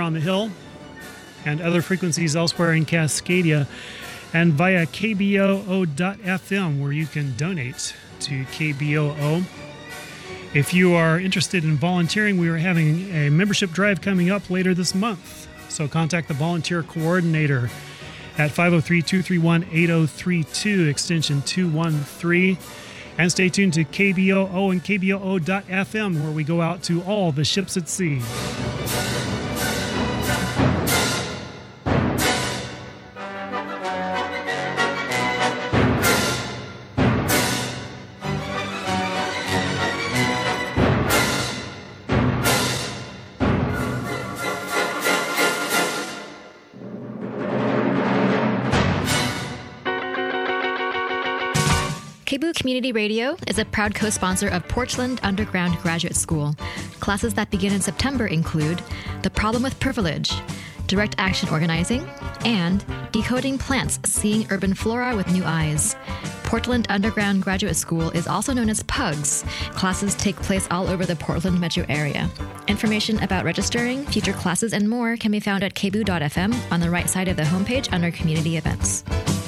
on the Hill and other frequencies elsewhere in Cascadia, and via KBOO.FM, where you can donate to KBOO. If you are interested in volunteering, we are having a membership drive coming up later this month. So contact the volunteer coordinator at 503-231-8032, extension 213. And stay tuned to KBOO and KBOO.FM, where we go out to all the ships at sea. KBOO Community Radio is a proud co-sponsor of Portland Underground Graduate School. Classes that begin in September include The Problem with Privilege, Direct Action Organizing, and Decoding Plants, Seeing Urban Flora with New Eyes. Portland Underground Graduate School is also known as PUGS. Classes take place all over the Portland metro area. Information about registering, future classes, and more can be found at kboo.fm on the right side of the homepage under Community Events.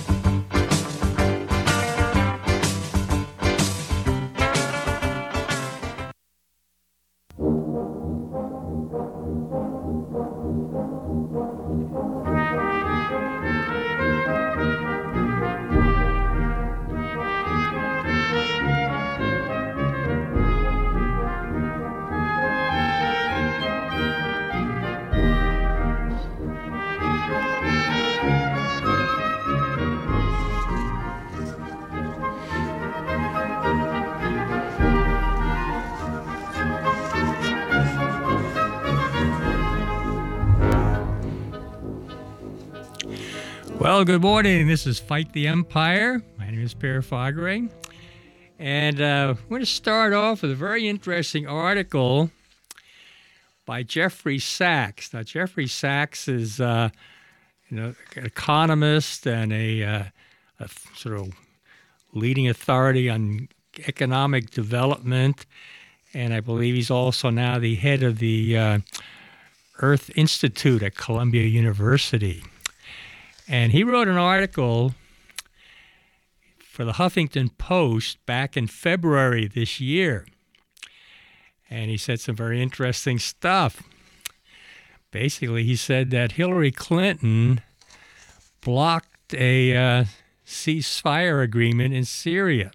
Well, good morning. This is Fight the Empire. My name is Per Fagereng. And we're going to start off with a very interesting article by Jeffrey Sachs. Now, Jeffrey Sachs is an economist and a sort of leading authority on economic development. And I believe he's also now the head of the Earth Institute at Columbia University. And he wrote an article for the Huffington Post back in February this year. And he said some very interesting stuff. Basically, he said that Hillary Clinton blocked a ceasefire agreement in Syria.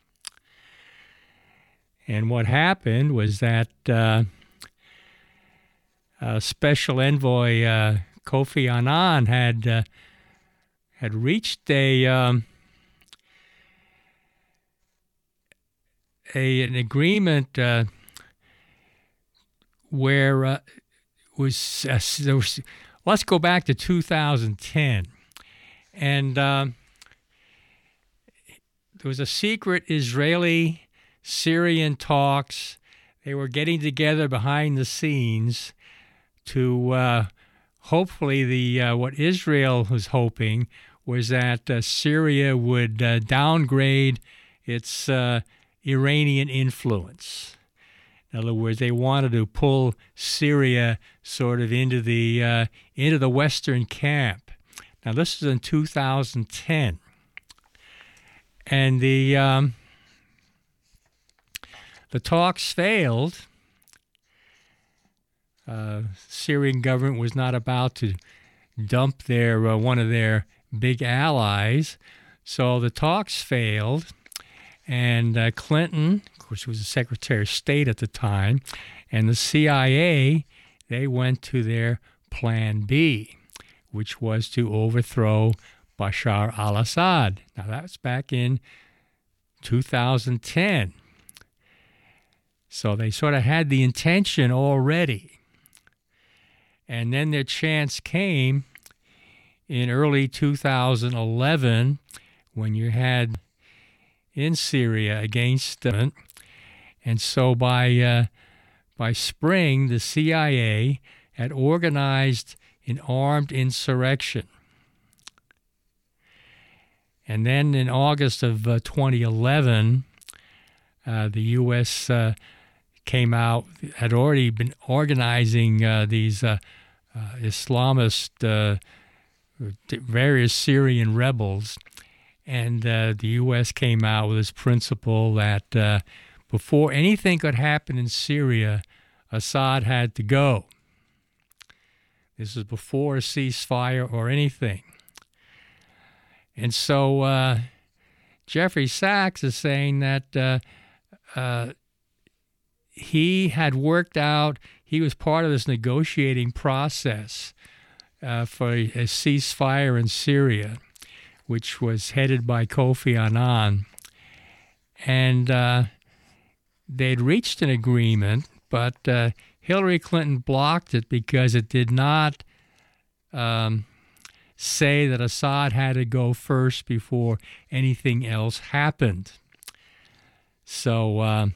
And what happened was that Special Envoy Kofi Annan had reached an agreement where let's go back to 2010, and there was a secret Israeli-Syrian talks. They were getting together behind the scenes to hopefully what Israel was hoping was that Syria would downgrade its Iranian influence. In other words, they wanted to pull Syria sort of into the Western camp. Now, this was in 2010, and the talks failed. Syrian government was not about to dump their one of their big allies, so the talks failed, and Clinton, of course, was the Secretary of State at the time, and the CIA, they went to their Plan B, which was to overthrow Bashar al-Assad. Now, that was back in 2010. So they sort of had the intention already. And then their chance came in early 2011 when you had in Syria against them. And so by spring, the CIA had organized an armed insurrection. And then in August of 2011, the U.S. came out, had already been organizing these Islamist, various Syrian rebels. And the U.S. came out with this principle that before anything could happen in Syria, Assad had to go. This was before a ceasefire or anything. And so Jeffrey Sachs is saying that he had worked out, he was part of this negotiating process for a ceasefire in Syria, which was headed by Kofi Annan. And they'd reached an agreement, but Hillary Clinton blocked it because it did not say that Assad had to go first before anything else happened. So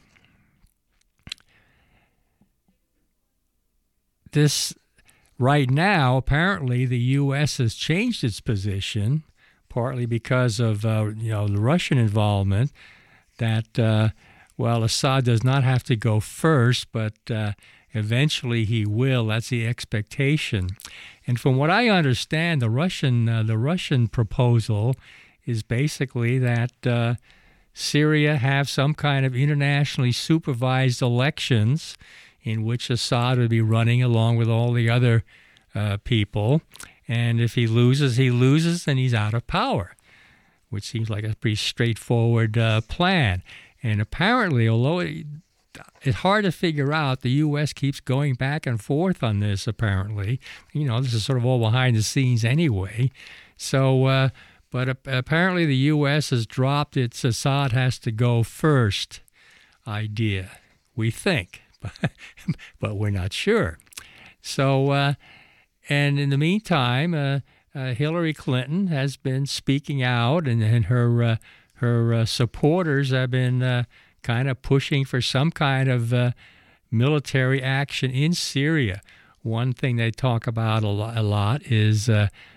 this right now, apparently, the U.S. has changed its position, partly because of the Russian involvement. That Assad does not have to go first, but eventually he will. That's the expectation. And from what I understand, the Russian proposal is basically that Syria have some kind of internationally supervised elections in which Assad would be running along with all the other people. And if he loses, and he's out of power, which seems like a pretty straightforward plan. And apparently, although it's hard to figure out, the U.S. keeps going back and forth on this, apparently. This is sort of all behind the scenes anyway. So, but apparently the U.S. has dropped its Assad has to go first idea, we think, but we're not sure. So, and in the meantime, Hillary Clinton has been speaking out, and her supporters have been kind of pushing for some kind of military action in Syria. One thing they talk about a lot is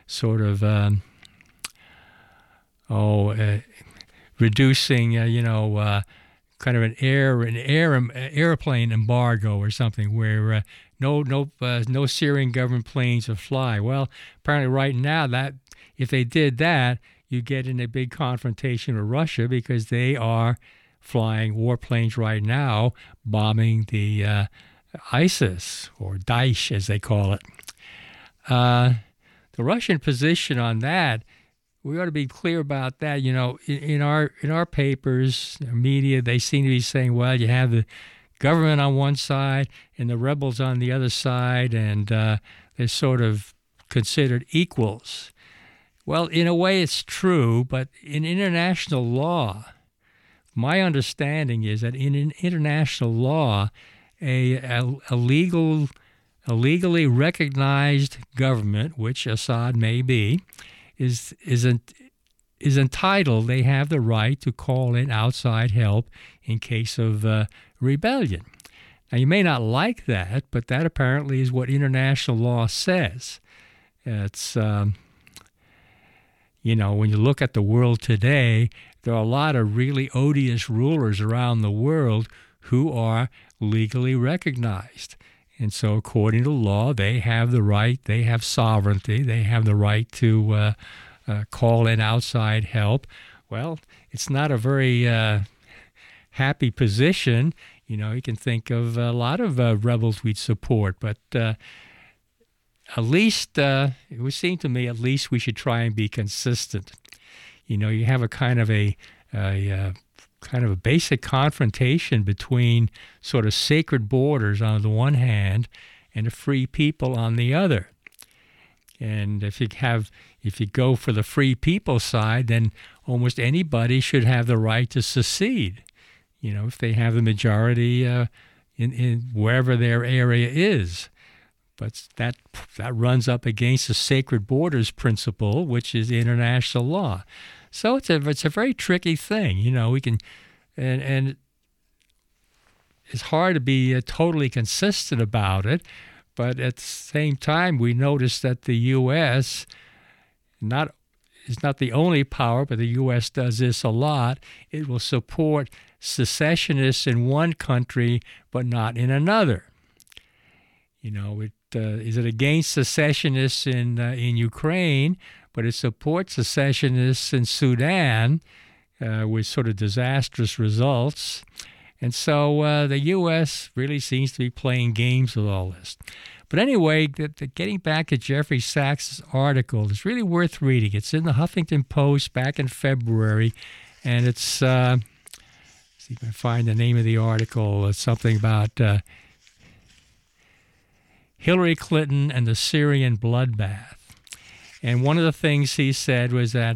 reducing, kind of an airplane embargo or something where no Syrian government planes would fly. Well, apparently right now that if they did that, you get in a big confrontation with Russia because they are flying warplanes right now, bombing the ISIS, or Daesh as they call it. The Russian position on that, we ought to be clear about that. In our papers, media, they seem to be saying, well, you have the government on one side and the rebels on the other side, and they're sort of considered equals. Well, in a way it's true, but in international law, my understanding is that in international law, a legally recognized government, which Assad may be, is entitled. They have the right to call in outside help in case of rebellion. Now, you may not like that, but that apparently is what international law says. It's when you look at the world today, there are a lot of really odious rulers around the world who are legally recognized. And so according to law, they have the right, they have sovereignty, they have the right to call in outside help. Well, it's not a very happy position. You can think of a lot of rebels we'd support, but at least, it would seem to me, at least we should try and be consistent. You have a kind of a basic confrontation between sort of sacred borders on the one hand and a free people on the other. And if you go for the free people side, then almost anybody should have the right to secede. If they have the majority in wherever their area is. But that runs up against the sacred borders principle, which is international law. So it's a very tricky thing. We can, and it's hard to be totally consistent about it. But at the same time, we notice that the U.S. is not the only power, but the U.S. does this a lot. It will support secessionists in one country, but not in another. is it against secessionists in Ukraine, but it supports secessionists in Sudan with sort of disastrous results. And so the U.S. really seems to be playing games with all this. But anyway, getting back to Jeffrey Sachs' article, it's really worth reading. It's in the Huffington Post back in February, and it's, see if I can find the name of the article. It's something about Hillary Clinton and the Syrian bloodbath. And one of the things he said was that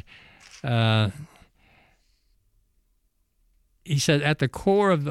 he said at the core of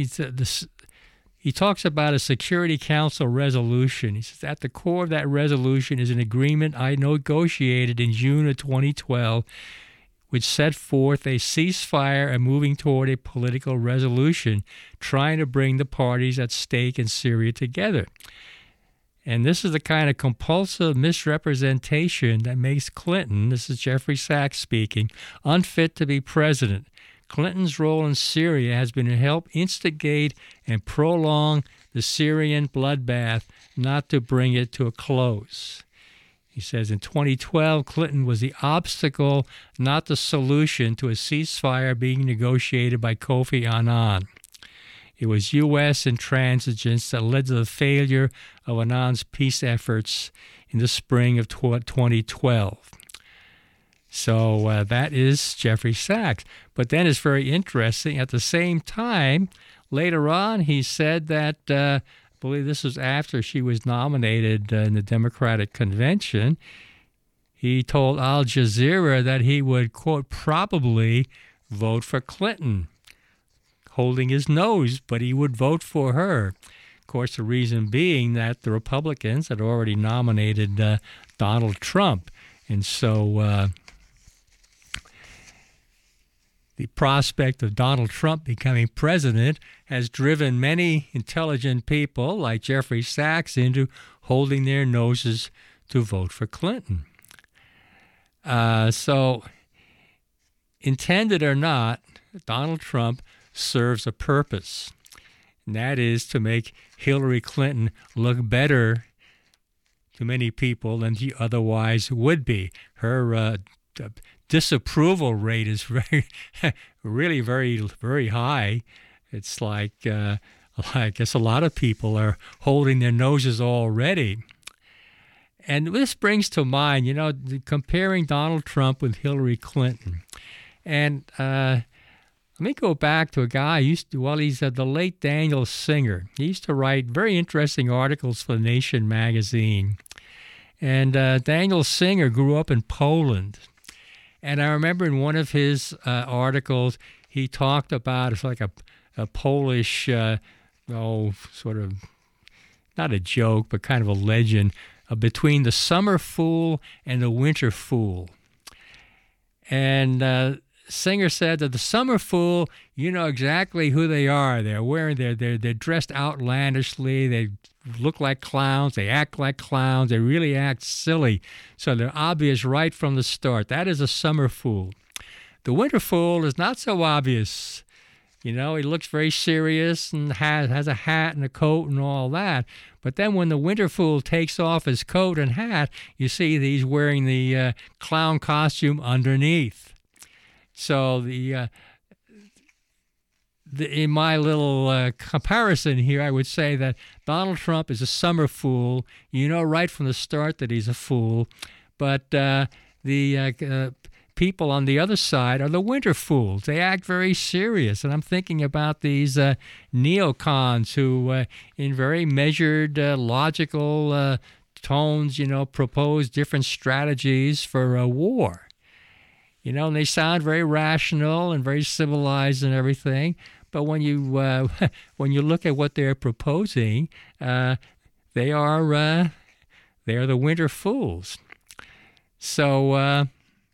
he talks about a Security Council resolution. He says at the core of that resolution is an agreement I negotiated in June of 2012, which set forth a ceasefire and moving toward a political resolution, trying to bring the parties at stake in Syria together. And this is the kind of compulsive misrepresentation that makes Clinton, this is Jeffrey Sachs speaking, unfit to be president. Clinton's role in Syria has been to help instigate and prolong the Syrian bloodbath, not to bring it to a close. He says in 2012, Clinton was the obstacle, not the solution, to a ceasefire being negotiated by Kofi Annan. It was U.S. intransigence that led to the failure of Annan's peace efforts in the spring of 2012. So that is Jeffrey Sachs. But then it's very interesting. At the same time, later on, he said that, I believe this was after she was nominated in the Democratic Convention, he told Al Jazeera that he would, quote, probably vote for Clinton, holding his nose, but he would vote for her. Of course, the reason being that the Republicans had already nominated Donald Trump. And so the prospect of Donald Trump becoming president has driven many intelligent people like Jeffrey Sachs into holding their noses to vote for Clinton. So, intended or not, Donald Trump serves a purpose, and that is to make Hillary Clinton look better to many people than she otherwise would be. Her disapproval rate is really very high. It's like I guess a lot of people are holding their noses already. And this brings to mind, comparing Donald Trump with Hillary Clinton. And let me go back to a guy he's the late Daniel Singer. He used to write very interesting articles for The Nation magazine. And Daniel Singer grew up in Poland. And I remember in one of his articles, he talked about, it's like a Polish, sort of, not a joke, but kind of a legend, between the summer fool and the winter fool. And Singer said that the summer fool, you know exactly who they are. They're wearing, they're dressed outlandishly. They look like clowns. They act like clowns. They really act silly. So they're obvious right from the start. That is a summer fool. The winter fool is not so obvious. He looks very serious and has a hat and a coat and all that. But then when the winter fool takes off his coat and hat, you see that he's wearing the clown costume underneath. So in my little comparison here, I would say that Donald Trump is a summer fool. You know right from the start that he's a fool. But the people on the other side are the winter fools. They act very serious. And I'm thinking about these neocons who, in very measured, logical tones, propose different strategies for a war. And they sound very rational and very civilized and everything. But when you look at what they're proposing, they are the winter fools. So,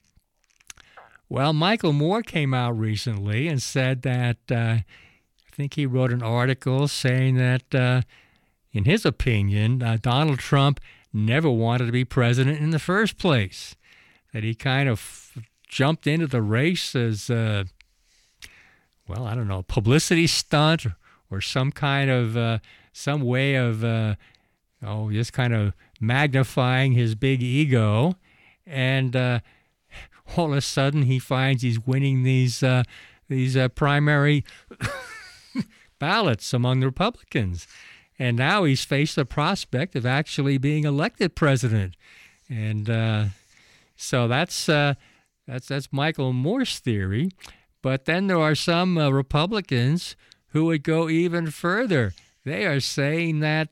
Michael Moore came out recently and said that I think he wrote an article saying that, in his opinion, Donald Trump never wanted to be president in the first place. That he kind of jumped into the race as, publicity stunt or some kind of, some way of just kind of magnifying his big ego. And all of a sudden he finds he's winning these primary ballots among the Republicans. And now he's faced the prospect of actually being elected president. And so that's Michael Moore's theory. But then there are some Republicans who would go even further. They are saying that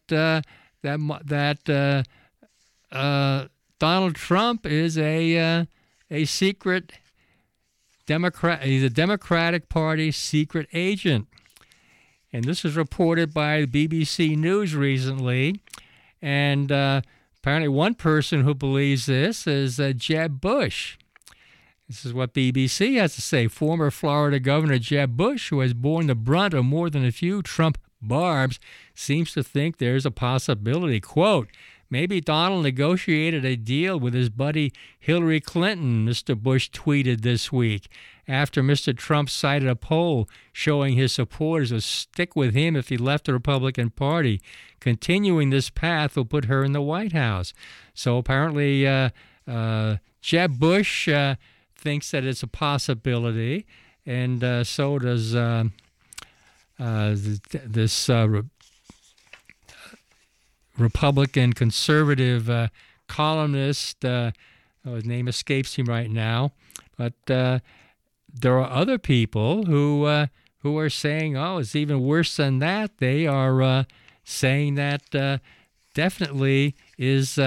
Donald Trump is a secret Democrat. He's a Democratic Party secret agent. And this was reported by BBC News recently. And apparently one person who believes this is Jeb Bush. This is what BBC has to say. Former Florida Governor Jeb Bush, who has borne the brunt of more than a few Trump barbs, seems to think there's a possibility, quote, maybe Donald negotiated a deal with his buddy Hillary Clinton, Mr. Bush tweeted this week, after Mr. Trump cited a poll showing his supporters would stick with him if he left the Republican Party. Continuing this path will put her in the White House. So apparently Jeb Bush thinks that it's a possibility, and so does this Republican conservative columnist. His name escapes him right now, but there are other people who are saying, "Oh, it's even worse than that." They are saying that definitely is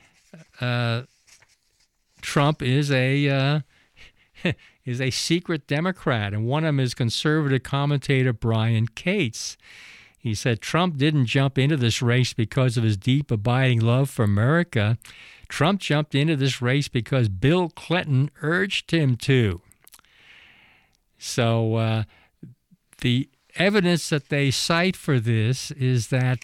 Trump is a secret Democrat, and one of them is conservative commentator Brian Cates. He said Trump didn't jump into this race because of his deep, abiding love for America. Trump jumped into this race because Bill Clinton urged him to. So the evidence that they cite for this is that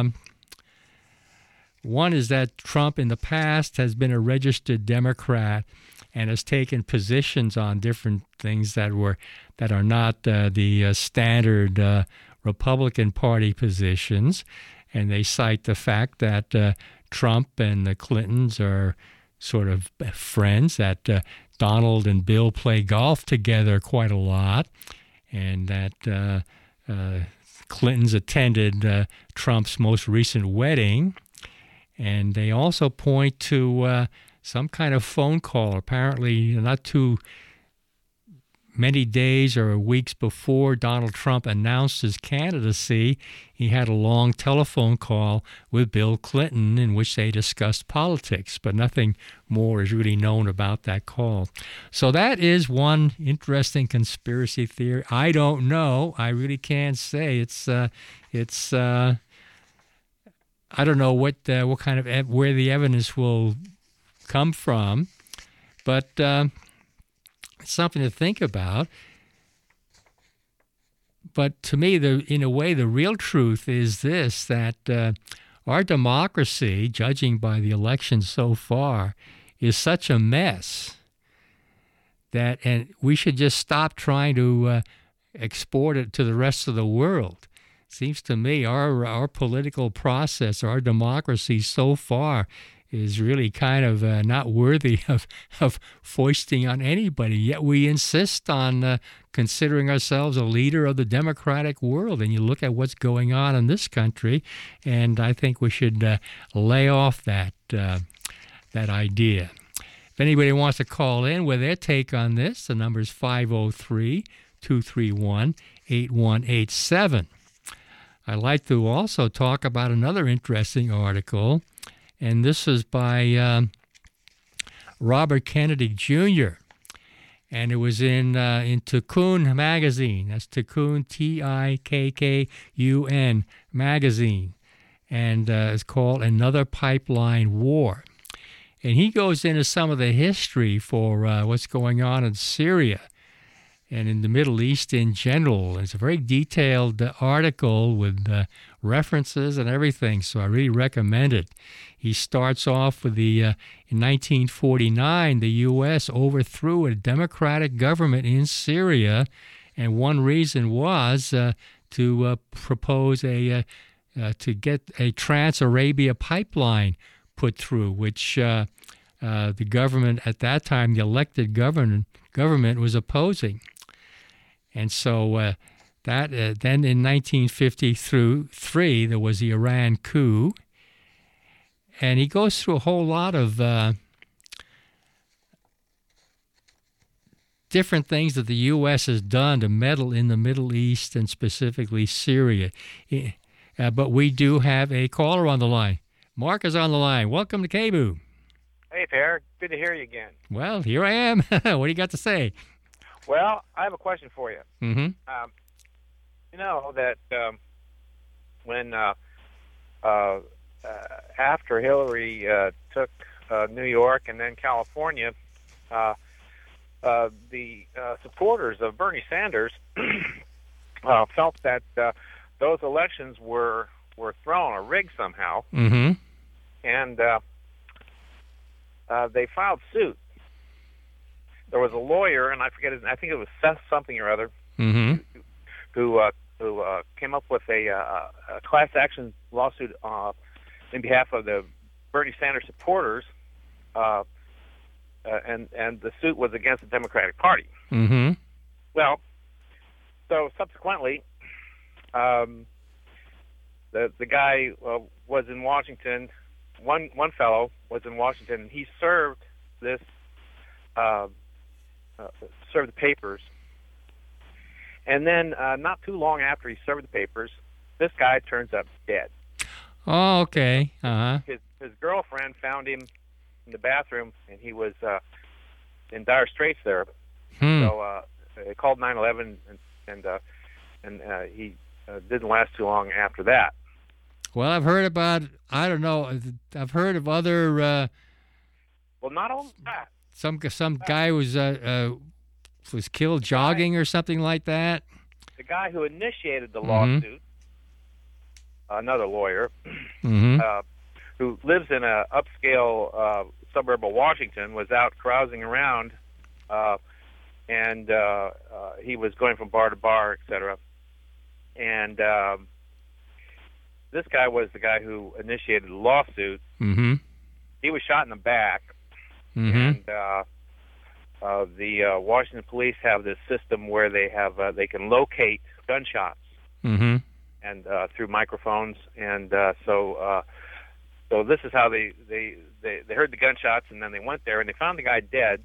one is that Trump in the past has been a registered Democrat and has taken positions on different things that are not the standard Republican Party positions, and they cite the fact that Trump and the Clintons are sort of friends, that Donald and Bill play golf together quite a lot, and that Clintons attended Trump's most recent wedding. And they also point to some kind of phone call, apparently not too many days or weeks before Donald Trump announced his candidacy. He had a long telephone call with Bill Clinton in which they discussed politics, but nothing more is really known about that call. So that is one interesting conspiracy theory. I don't know. I really can't say. It's I don't know what kind of where the evidence will come from, but it's something to think about. But to me, in a way, the real truth is this: that our democracy, judging by the election so far, is such a mess and we should just stop trying to export it to the rest of the world. Seems to me our political process, our democracy so far is really kind of not worthy of foisting on anybody. Yet we insist on considering ourselves a leader of the democratic world. And you look at what's going on in this country, and I think we should lay off that idea. If anybody wants to call in with their take on this, the number is 503-231-8187. I'd like to also talk about another interesting article, and this is by Robert Kennedy Jr., and it was in Tikkun magazine. That's Tikkun, Tikkun magazine, and it's called Another Pipeline War. And he goes into some of the history for what's going on in Syria and in the Middle East in general. It's a very detailed article with references and everything, so I really recommend it. He starts off with in 1949, the U.S. overthrew a democratic government in Syria, and one reason was to propose a to get a Trans-Arabia pipeline put through, which the government at that time, the elected government was opposing. And so then in 1953, there was the Iran coup. And he goes through a whole lot of different things that the U.S. has done to meddle in the Middle East and specifically Syria. But we do have a caller on the line. Mark is on the line. Welcome to KBOO. Hey, Per. Good to hear you again. Well, here I am. What do you got to say? Well, I have a question for you. Mm-hmm. You know that when after Hillary took New York and then California, the supporters of Bernie Sanders felt that those elections were thrown or rigged somehow, Mm-hmm. and they filed suit. There was a lawyer, and I forget his. I think it was Seth something or other, Mm-hmm. who came up with a class action lawsuit in behalf of the Bernie Sanders supporters, and the suit was against the Democratic Party. Mm-hmm. Well, so subsequently, the guy was in Washington. One fellow was in Washington, and he served this served the papers. And then not too long after he served the papers, this guy turns up dead. Oh, okay. Uh-huh. His girlfriend found him in the bathroom, and he was in dire straits there. So they called 911, and he didn't last too long after that. Well, I've heard about, I don't know, I've heard of other, Well, not only that. some guy was killed jogging or something like that. The guy who initiated the Mm-hmm. lawsuit, another lawyer, Mm-hmm. who lives in a upscale suburb of Washington, was out carousing around, and he was going from bar to bar, etc. And this guy was the guy who initiated the lawsuit. Mm-hmm. He was shot in the back, Mm-hmm. and the Washington police have this system where they can locate gunshots, Mm-hmm. and through microphones, and so this is how they heard the gunshots, and then they went there and they found the guy dead,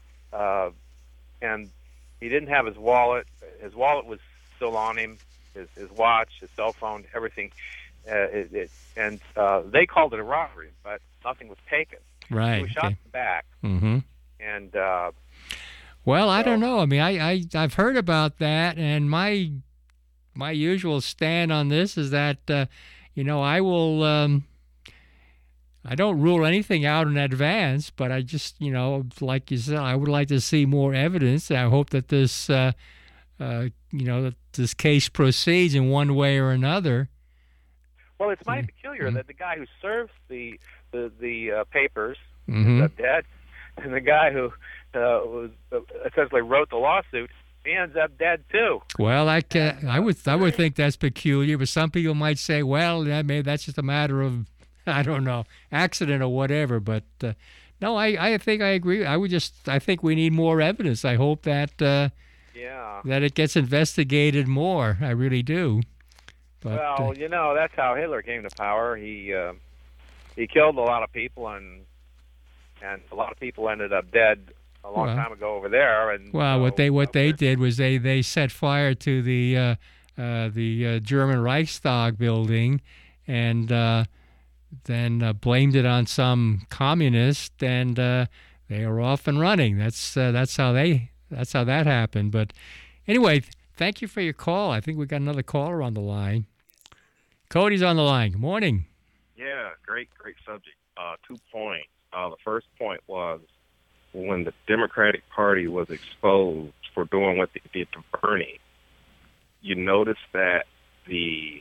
and he didn't have his wallet. His wallet was still on him, his watch, his cell phone, everything, and they called it a robbery, but nothing was taken. Right. He was shot in the back, Mm-hmm. and Well, I don't know. I mean, I've heard about that, and my usual stand on this is that, I will, I don't rule anything out in advance, but I just, like you said, I would like to see more evidence. I hope that this, that this case proceeds in one way or another. well, it's mighty peculiar that the guy who serves the papers Mm-hmm. ends up dead, and the guy who was essentially wrote the lawsuit, he ends up dead too. Well, I would think that's peculiar, but some people might say, well, maybe that's just a matter of, I don't know, accident or whatever. But no, I think I agree. I think we need more evidence. I hope that Yeah. that it gets investigated more. I really do. But, Well, that's how Hitler came to power. He killed a lot of people, and a lot of people ended up dead a long time ago over there. And well, what they did was they set fire to the German Reichstag building, and then blamed it on some communist, and they were off and running. That's how that happened. But anyway, thank you for your call. I think we got another caller on the line. Cody's on the line. Good morning. Yeah, great subject. 2 points. The first point was when the Democratic Party was exposed for doing what they did to Bernie, you notice that the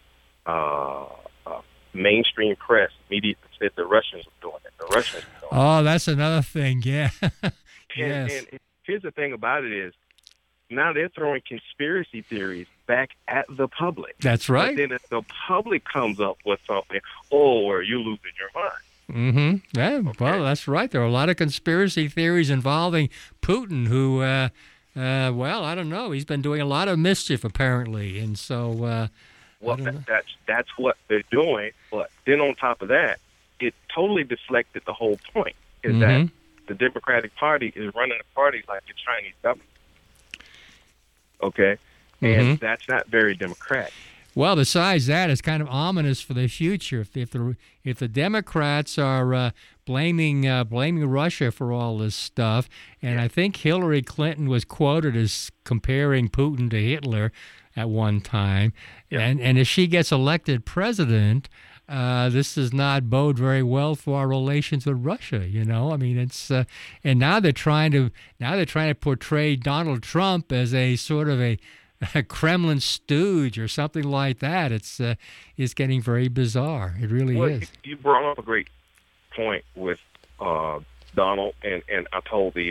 mainstream press immediately said the Russians were doing it. Oh, that's another thing, yeah. Yes. And here's the thing about it is, now they're throwing conspiracy theories back at the public. That's right. But then if the public comes up with something, oh, are you losing your mind? Mm-hmm. Yeah, Okay. well, that's right. There are a lot of conspiracy theories involving Putin who, well, I don't know. He's been doing a lot of mischief, apparently. And so... well, that's what they're doing. But then on top of that, it totally deflected the whole point, is that the Democratic Party is running a party like the Chinese government. Okay? And that's not very democratic. Well, besides that, it's kind of ominous for the future. If the Democrats are blaming Russia for all this stuff, and I think Hillary Clinton was quoted as comparing Putin to Hitler at one time, and if she gets elected president, this does not bode very well for our relations with Russia. You know, I mean, it's and now they're trying to portray Donald Trump as a sort of a Kremlin stooge or something like that. It's getting very bizarre. It really is. You brought up a great point with Donald, and I told the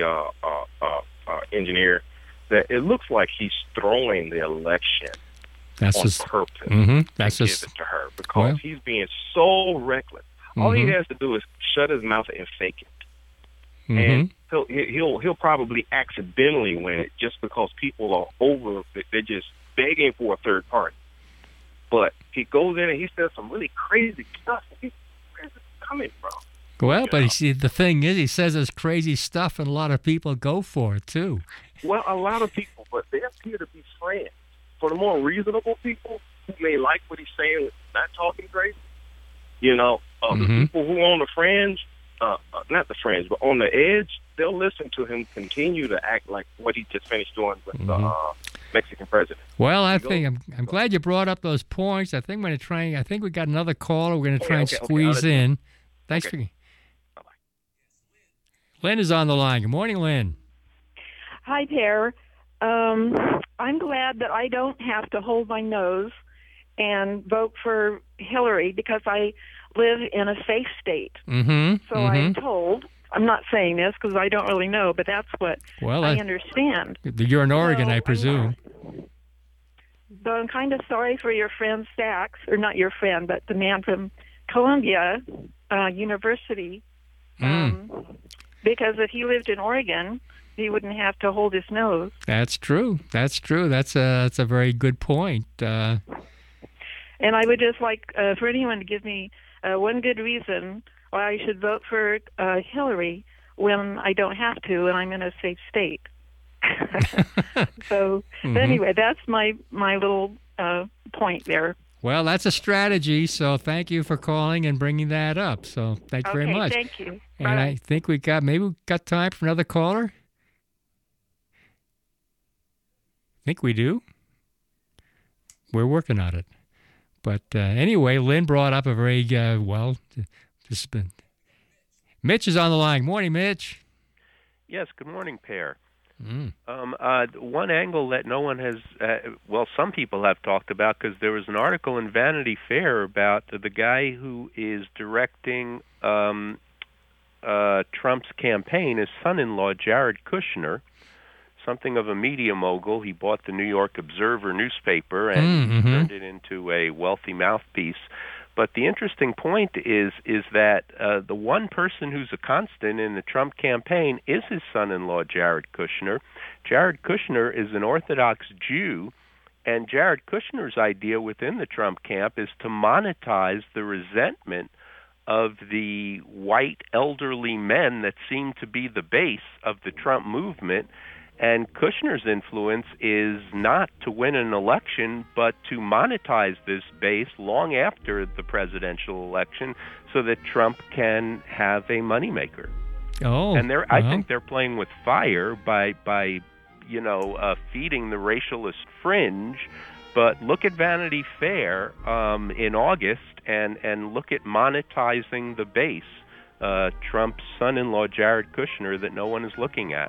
engineer that it looks like he's throwing the election on purpose. That's to give it to her because he's being so reckless. All he has to do is shut his mouth and fake it. And he'll probably accidentally win it just because people are they're just begging for a third party. But he goes in and he says some really crazy stuff. Where's it coming from? Well, but the thing is, he says this crazy stuff, and a lot of people go for it too. Well, a lot of people, but they appear to be friends. For the more reasonable people who may like what he's saying, not talking crazy, the people who are on the fringe, not the fringe, but on the edge, they'll listen to him continue to act like what he just finished doing with the Mexican president. Well, I'm glad you brought up those points. I think I think we got another caller. We're going to try and squeeze in. Thanks for. Bye-bye. Lynn is on the line. Good morning, Lynn. Hi, Per. I'm glad that I don't have to hold my nose and vote for Hillary because I live in a safe state. So I'm told. I'm not saying this because I don't really know, but that's what I understand. You're in Oregon, I presume. So I'm kind of sorry for your friend Sachs, or not your friend, but the man from Columbia University, because if he lived in Oregon, he wouldn't have to hold his nose. That's true. That's a very good point. And I would just like for anyone to give me one good reason why I should vote for Hillary when I don't have to and I'm in a safe state. So anyway, that's my little point there. Well, that's a strategy, so thank you for calling and bringing that up. So thanks very much. Thank you. And Bye. I think we got time for another caller. I think we do. We're working on it. But anyway, Lynn brought up a very, Mitch is on the line. Morning, Mitch. Yes, good morning, Per. One angle that no one has, some people have talked about, because there was an article in Vanity Fair about the guy who is directing Trump's campaign, his son-in-law, Jared Kushner, something of a media mogul. He bought the New York Observer newspaper and turned it into a wealthy mouthpiece. But the interesting point is that the one person who's a constant in the Trump campaign is his son-in-law, Jared Kushner. Jared Kushner is an Orthodox Jew, and Jared Kushner's idea within the Trump camp is to monetize the resentment of the white elderly men that seem to be the base of the Trump movement. And Kushner's influence is not to win an election, but to monetize this base long after the presidential election so that Trump can have a moneymaker. And I think they're playing with fire by feeding the racialist fringe. But look at Vanity Fair in August and look at monetizing the base, Trump's son-in-law, Jared Kushner, that no one is looking at.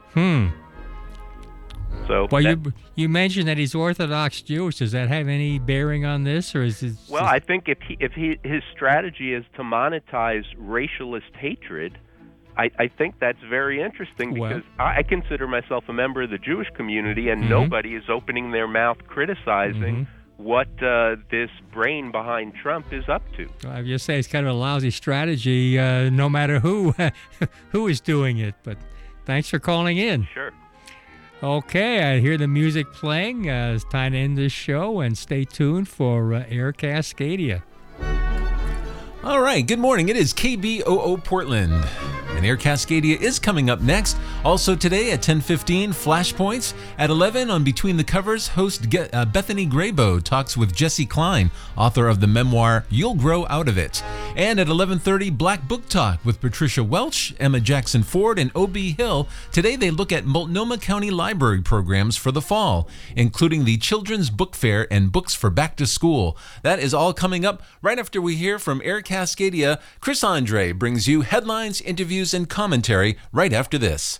So, you mentioned that he's Orthodox Jewish. Does that have any bearing on this, or is it? Well, I think if his strategy is to monetize racialist hatred, I think that's very interesting because I consider myself a member of the Jewish community, and nobody is opening their mouth criticizing what this brain behind Trump is up to. Well, I just say it's kind of a lousy strategy, no matter who is doing it. But thanks for calling in. Sure. Okay, I hear the music playing. It's time to end this show, and stay tuned for Air Cascadia. All right, good morning. It is KBOO Portland. And Air Cascadia is coming up next. Also today at 10:15, Flashpoints. At 11 on Between the Covers, host Bethany Graybo talks with Jesse Klein, author of the memoir You'll Grow Out of It. And at 11:30, Black Book Talk with Patricia Welch, Emma Jackson Ford, and O.B. Hill. Today they look at Multnomah County Library programs for the fall, including the Children's Book Fair and books for back to school. That is all coming up right after we hear from Air Cascadia. Chris Andre brings you headlines, interviews, and commentary right after this.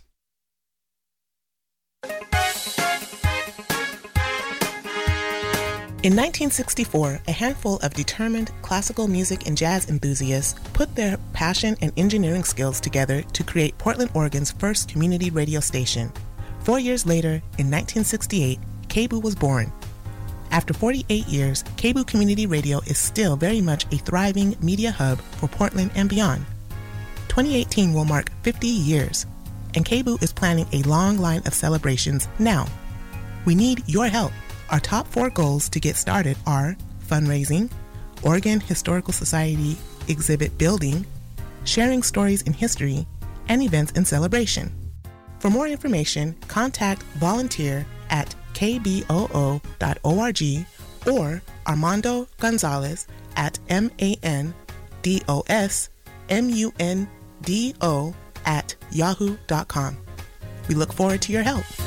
In 1964, a handful of determined classical music and jazz enthusiasts put their passion and engineering skills together to create Portland, Oregon's first community radio station. 4 years later, in 1968, KBOO was born. After 48 years, KBOO Community Radio is still very much a thriving media hub for Portland and beyond. 2018 will mark 50 years, and KBOO is planning a long line of celebrations now. We need your help. Our top 4 goals to get started are fundraising, Oregon Historical Society exhibit building, sharing stories in history, and events in celebration. For more information, contact volunteer at kboo.org or Armando Gonzalez at MANDOSMUNDO@yahoo.com. We look forward to your help.